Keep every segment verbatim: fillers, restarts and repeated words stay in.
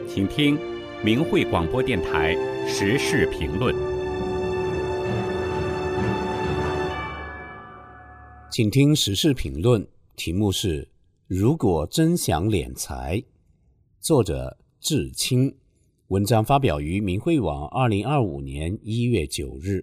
请听明慧广播电台时事评论。 请听时事评论，题目是如果真想敛财，作者志清，文章发表于明慧网二零二五年一月九日。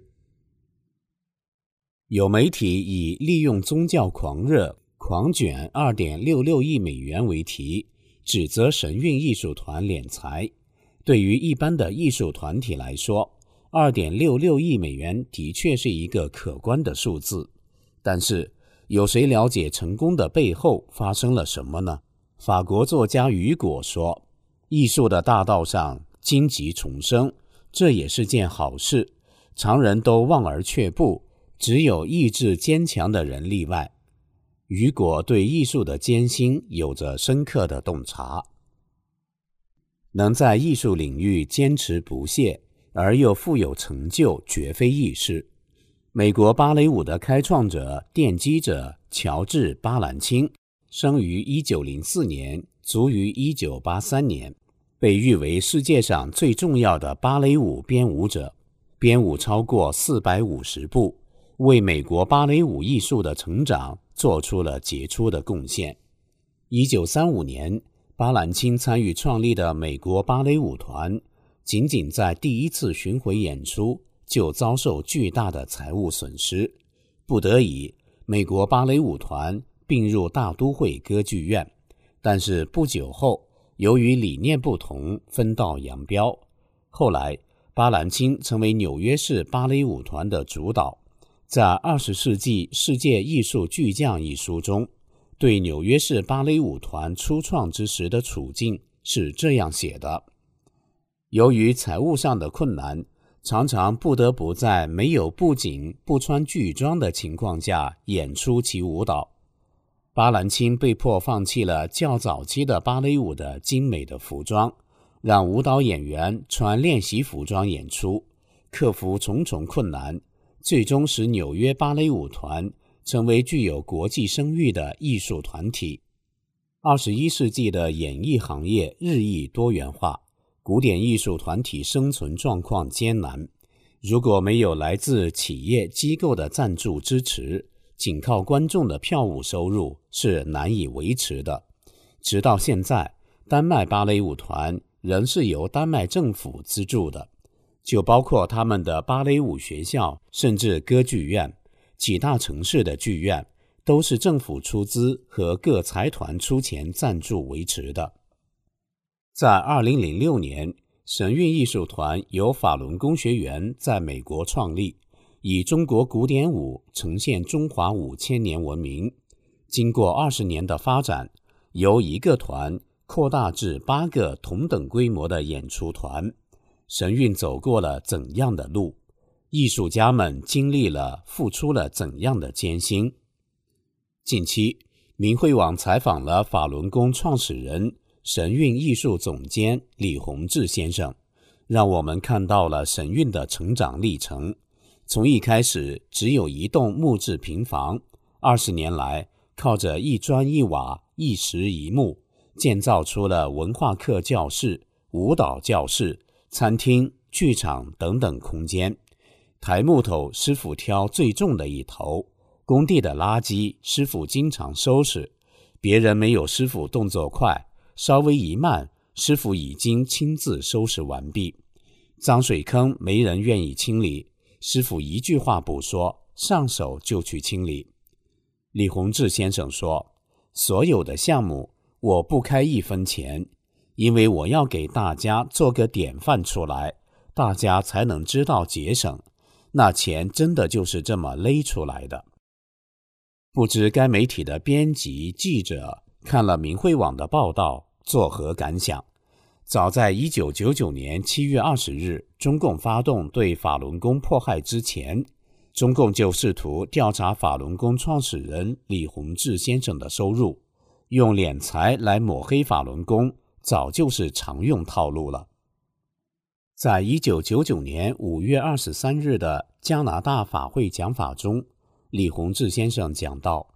有媒体以利用宗教狂热狂卷 二点六六亿美元为题，指责神韵艺术团敛财。对于一般的艺术团体来说， 二点六六亿美元的确是一个可观的数字，但是有谁了解成功的背后发生了什么呢？法国作家雨果说，艺术的大道上荆棘丛生，这也是件好事，常人都望而却步，只有意志坚强的人例外。雨果对艺术的艰辛有着深刻的洞察。能在艺术领域坚持不懈，而又富有成就，绝非易事。美国芭蕾舞的开创者、奠基者乔治·巴兰钦生于一九零四年，卒于一九八三年，被誉为世界上最重要的芭蕾舞编舞者，编舞超过四百五十部，为美国芭蕾舞艺术的成长做出了杰出的贡献。一九三五年，巴兰钦参与创立的美国芭蕾舞团，仅仅在第一次巡回演出就遭受巨大的财务损失，不得已，美国芭蕾舞团并入大都会歌剧院，但是不久后，由于理念不同，分道扬镳。后来，巴兰钦成为纽约市芭蕾舞团的主导。在《二十世纪世界艺术巨匠》一书中，对纽约市芭蕾舞团初创之时的处境是这样写的：由于财务上的困难，常常不得不在没有布景、不穿剧装的情况下演出其舞蹈。巴兰钦被迫放弃了较早期的芭蕾舞的精美的服装，让舞蹈演员穿练习服装演出，克服重重困难，最终使纽约芭蕾舞团成为具有国际声誉的艺术团体。二十一世纪的演艺行业日益多元化，古典艺术团体生存状况艰难，如果没有来自企业机构的赞助支持，仅靠观众的票务收入是难以维持的。直到现在，丹麦芭蕾舞团仍是由丹麦政府资助的，就包括他们的芭蕾舞学校，甚至歌剧院，几大城市的剧院都是政府出资和各财团出钱赞助维持的。在二零零六年，神韵艺术团由法轮功学员在美国创立，以中国古典舞呈现中华五千年文明。经过二十年的发展，由一个团扩大至八个同等规模的演出团。神韵走过了怎样的路？艺术家们经历了、付出了怎样的艰辛？近期，明慧网采访了法轮功创始人、神韵艺术总监李洪志先生，让我们看到了神韵的成长历程。从一开始只有一栋木质平房，二十年来靠着一砖一瓦、一石一木，建造出了文化课教室、舞蹈教室、餐厅、剧场等等空间。抬木头师傅挑最重的一头，工地的垃圾师傅经常收拾，别人没有师傅动作快，稍微一慢，师傅已经亲自收拾完毕。脏水坑没人愿意清理，师傅一句话不说，上手就去清理。李洪志先生说，所有的项目我不开一分钱，因为我要给大家做个典范出来，大家才能知道节省，那钱真的就是这么勒出来的。不知该媒体的编辑记者看了明慧网的报道作何感想？早在一九九九年七月二十日，中共发动对法轮功迫害之前，中共就试图调查法轮功创始人李洪志先生的收入，用敛财来抹黑法轮功，早就是常用套路了。在一九九九年五月二十三日的加拿大法会讲法中，李洪志先生讲道：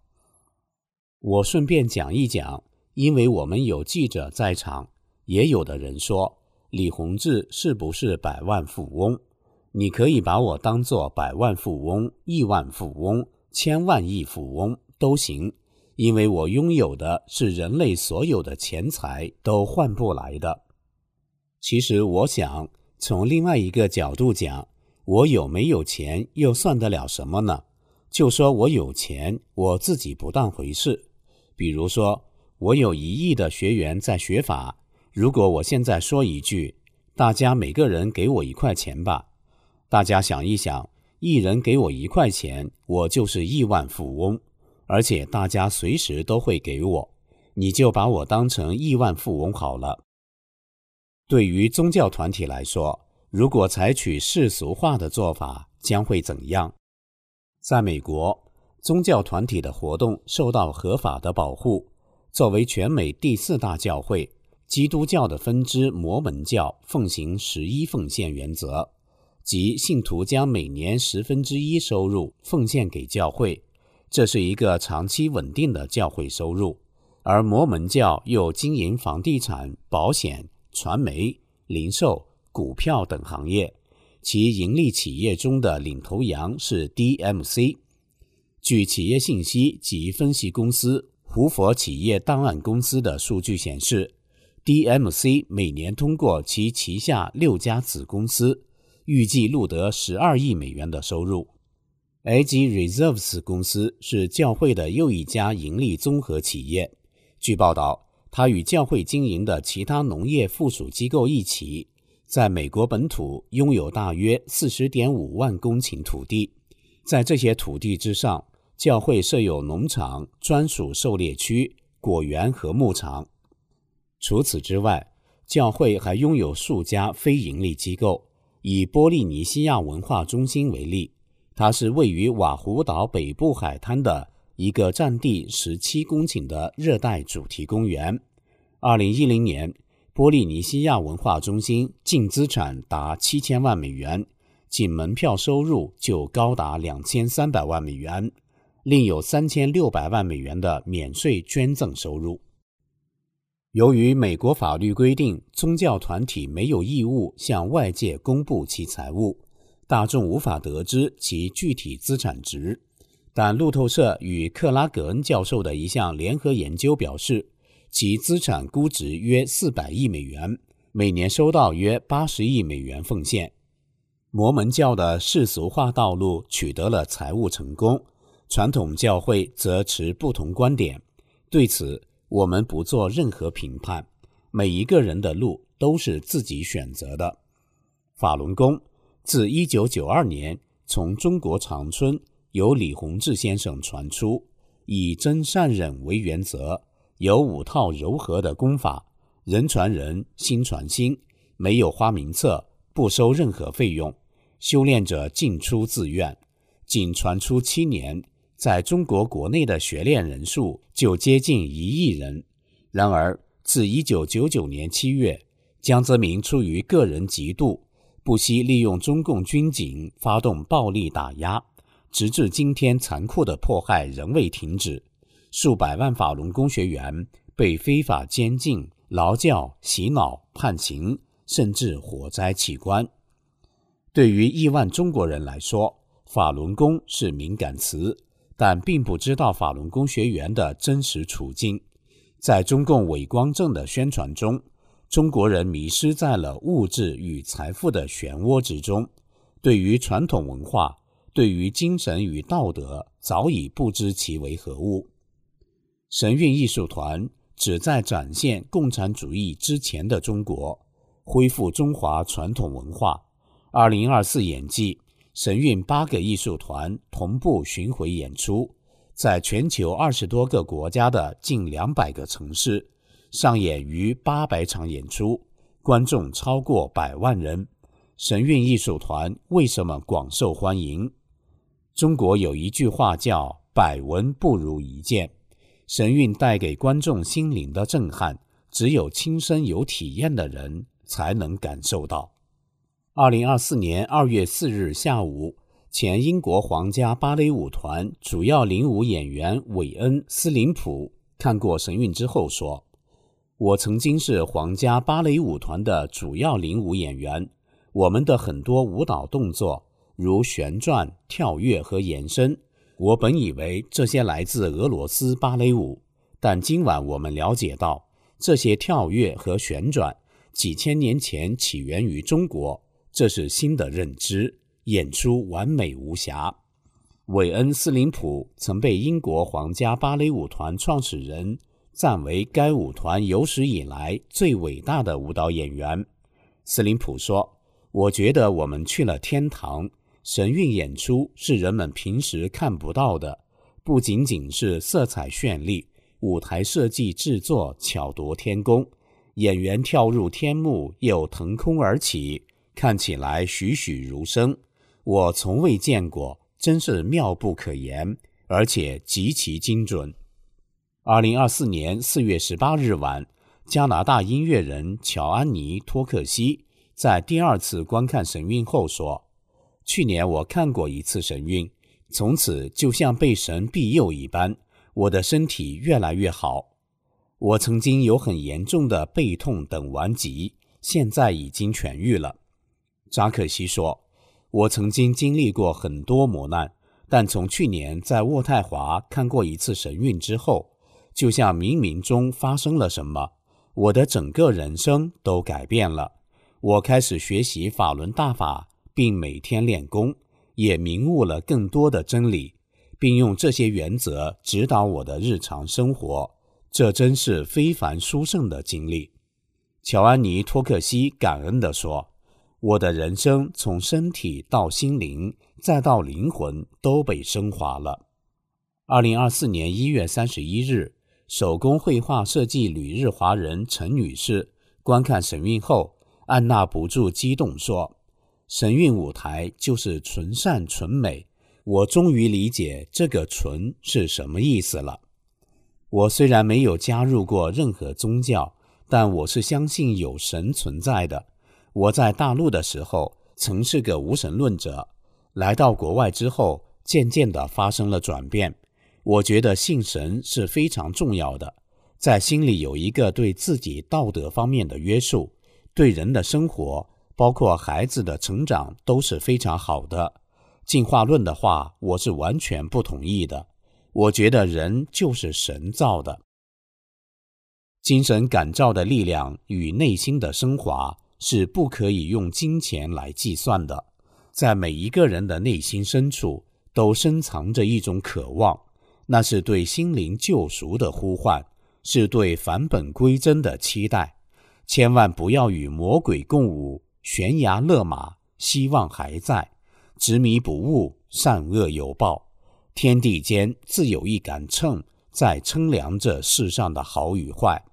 我顺便讲一讲，因为我们有记者在场，也有的人说李洪志是不是百万富翁？你可以把我当作百万富翁、亿万富翁、千万亿富翁都行，因为我拥有的是人类所有的钱财都换不来的。其实我想，从另外一个角度讲，我有没有钱又算得了什么呢？就说我有钱，我自己不当回事。比如说，我有一亿的学员在学法，如果我现在说一句，大家每个人给我一块钱吧，大家想一想，一人给我一块钱，我就是亿万富翁，而且大家随时都会给我，你就把我当成亿万富翁好了。对于宗教团体来说，如果采取世俗化的做法，将会怎样？在美国，宗教团体的活动受到合法的保护。作为全美第四大教会，基督教的分支摩门教奉行十一奉献原则，即信徒将每年十分之一收入奉献给教会，这是一个长期稳定的教会收入。而摩门教又经营房地产、保险、传媒、零售、股票等行业，其盈利企业中的领头羊是 D M C。 据企业信息及分析公司胡佛企业档案公司的数据显示， D M C 每年通过其旗下六家子公司预计录得十二亿美元的收入。 A G Reserves 公司是教会的又一家盈利综合企业。据报道，它与教会经营的其他农业附属机构一起，在美国本土拥有大约 四十点五万公顷土地。在这些土地之上，教会设有农场、专属狩猎区、果园和牧场。除此之外，教会还拥有数家非营利机构。以波利尼西亚文化中心为例，它是位于瓦胡岛北部海滩的一个占地十七公顷的热带主题公园。二零一零年，波利尼西亚文化中心净资产达七千万美元，仅门票收入就高达两千三百万美元，另有三千六百万美元的免税捐赠收入。由于美国法律规定宗教团体没有义务向外界公布其财务，大众无法得知其具体资产值。但路透社与克拉格恩教授的一项联合研究表示，其资产估值约四百亿美元，每年收到约八十亿美元奉献。摩门教的世俗化道路取得了财务成功，传统教会则持不同观点。对此，我们不做任何评判，每一个人的路都是自己选择的。法轮功自一九九二年从中国长春由李洪志先生传出，以真善忍为原则，有五套柔和的功法，人传人，心传心，没有花名册，不收任何费用，修炼者进出自愿。仅传出七年，在中国国内的学练人数就接近一亿人。然而，自一九九九年七月，江泽民出于个人嫉妒，不惜利用中共军警发动暴力打压，直至今天残酷的迫害仍未停止。数百万法轮功学员被非法监禁、劳教、洗脑、判刑，甚至火灾器官。对于亿万中国人来说，法轮功是敏感词，但并不知道法轮功学员的真实处境。在中共伪光正的宣传中，中国人迷失在了物质与财富的漩涡之中，对于传统文化，对于精神与道德，早已不知其为何物。神韵艺术团旨在展现共产主义之前的中国，恢复中华传统文化。二零二四演季，神韵八个艺术团同步巡回演出，在全球二十多个国家的近两百个城市上演逾八百场演出，观众超过百万人。神韵艺术团为什么广受欢迎？中国有一句话叫百闻不如一见，神韵带给观众心灵的震撼，只有亲身有体验的人才能感受到。二零二四年二月四日下午，前英国皇家芭蕾舞团主要领舞演员韦恩·斯林普看过神韵之后说， 我曾经是皇家芭蕾舞团的主要领舞演员，我们的很多舞蹈动作，如旋转、跳跃和延伸，我本以为这些来自俄罗斯芭蕾舞，但今晚我们了解到，这些跳跃和旋转几千年前起源于中国，这是新的认知，演出完美无瑕。韦恩·斯林普曾被英国皇家芭蕾舞团创始人赞为该舞团有史以来最伟大的舞蹈演员。斯林普说，我觉得我们去了天堂，神韵演出是人们平时看不到的，不仅仅是色彩绚丽，舞台设计制作巧夺天工，演员跳入天幕又腾空而起，看起来栩栩如生，我从未见过，真是妙不可言，而且极其精准。二零二四年四月十八日晚，加拿大音乐人乔安妮·托克西在第二次观看神韵后说，去年我看过一次神韵，从此就像被神庇佑一般，我的身体越来越好。我曾经有很严重的背痛等顽疾，现在已经痊愈了。扎克西说，我曾经经历过很多磨难，但从去年在渥太华看过一次神韵之后，就像冥冥中发生了什么，我的整个人生都改变了。我开始学习法轮大法，并每天练功，也明悟了更多的真理，并用这些原则指导我的日常生活，这真是非凡殊胜的经历。乔安妮·托克西感恩地说，我的人生从身体到心灵再到灵魂都被升华了。二零二四年一月三十一日，手工绘画设计旅日华人陈女士观看神韵后，按捺不住激动说，神韵舞台就是纯善纯美，我终于理解这个纯是什么意思了。我虽然没有加入过任何宗教，但我是相信有神存在的。我在大陆的时候曾是个无神论者，来到国外之后渐渐地发生了转变。我觉得信神是非常重要的，在心里有一个对自己道德方面的约束，对人的生活，包括孩子的成长都是非常好的。进化论的话，我是完全不同意的。我觉得人就是神造的。精神感召的力量与内心的升华是不可以用金钱来计算的，在每一个人的内心深处都深藏着一种渴望，那是对心灵救赎的呼唤，是对返本归真的期待。千万不要与魔鬼共舞，悬崖勒马，希望还在，执迷不悟，善恶有报。天地间自有一杆秤，在称量着世上的好与坏。